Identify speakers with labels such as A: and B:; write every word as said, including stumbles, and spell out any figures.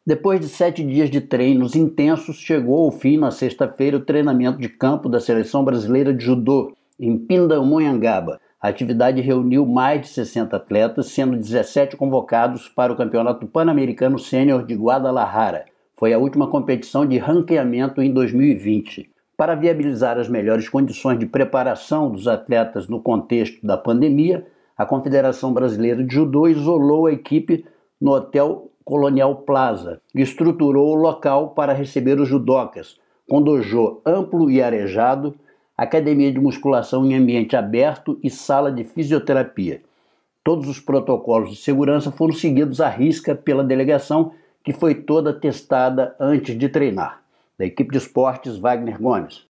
A: Depois de sete dias de treinos intensos, chegou ao fim na sexta-feira o treinamento de campo da Seleção Brasileira de Judô, em Pindamonhangaba. A atividade reuniu mais de sessenta atletas, sendo dezessete convocados para o Campeonato Pan-Americano Sênior de Guadalajara. Foi a última competição de ranqueamento em dois mil e vinte. Para viabilizar as melhores condições de preparação dos atletas no contexto da pandemia, a Confederação Brasileira de Judô isolou a equipe no Hotel Colonial Plaza e estruturou o local para receber os judocas, com dojô amplo e arejado, academia de musculação em ambiente aberto e sala de fisioterapia. Todos os protocolos de segurança foram seguidos à risca pela delegação, que foi toda testada antes de treinar. Da equipe de esportes, Wagner Gomes.